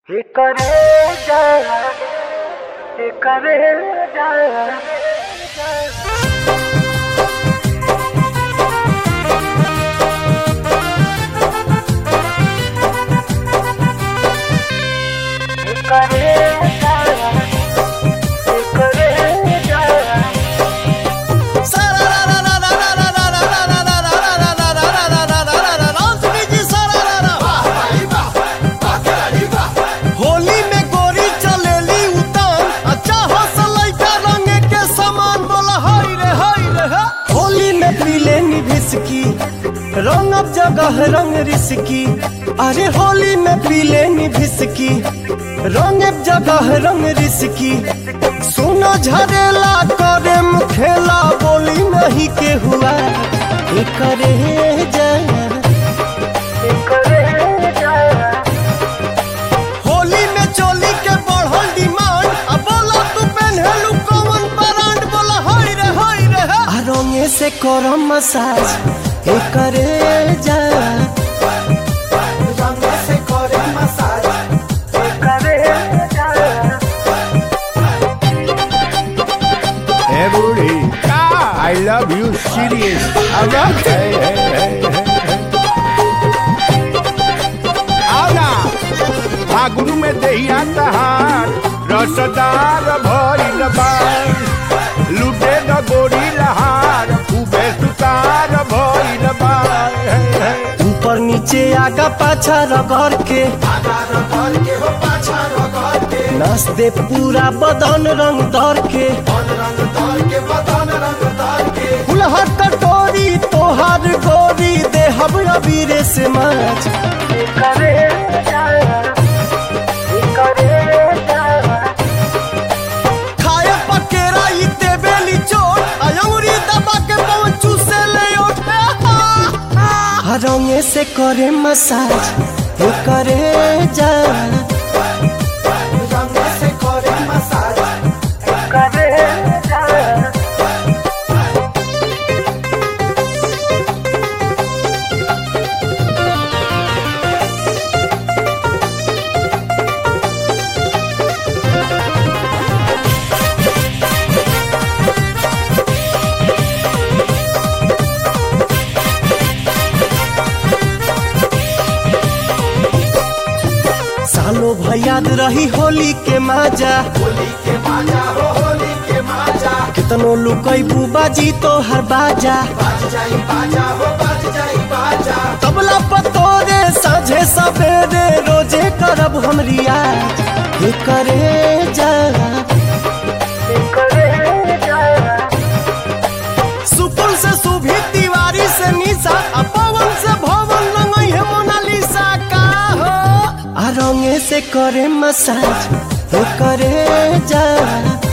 करे जा करे जा करे जा होली में गोरी चलेली उतान अच्छा हौसलैका रंग के समान बोला हाय रे हा। होली में पीले निभिसकी रंग अब जगह रंग रिसकी। अरे होली में पीले निभिसकी रंग अब जगह रंग रिसकी। सुनो झरेला करे मुखेला बोली नहीं के हुआ करे जा होली में चोली के बढ़ल डिमांड अब बोला तू पहनलू कौन ब्रांड बोला हाय रे हा। रंगे से करो मसाज करे जा रंगे से करे मसाज करे जा Hey, booty. I love you, serious. I'm not. Hey. आओ ना, फागुन में दहिया तहार, रसदार भइल बार, लुटे न गोरी लहार, खूबे सुतार भइल बार। ऊपर नीचे आगा पाछा रगड़ के हो पाछा रगड़ के नस दे पूरा बदन रंग दर के रंग तार के बदन रंग तार के फुलहर कटोरी तोहार गोरी दे हम अबीरे से माच करे जा खाए पकेरा ई देबेली चोट अयौरी दबा के पहुंचू से ले उठे रंगे से करे मसाज करे जा रंग से करे मसाज करे जा सालो भयाद रही होली के माजा होली के माजा हो होली के माजा कितनो लुकई बुबाजी तो हर बाजा बाज जाई बाजा हो बाज जाई बाजा तबला पतोरे साझे सवेरे रोजे करब हम रियाज करे जा करे जा सुपुल से सुभी तिवारी से निशा आ पवन से भवन रंगई है मोनालिसा का हो रंगे से करे मसाज करे जा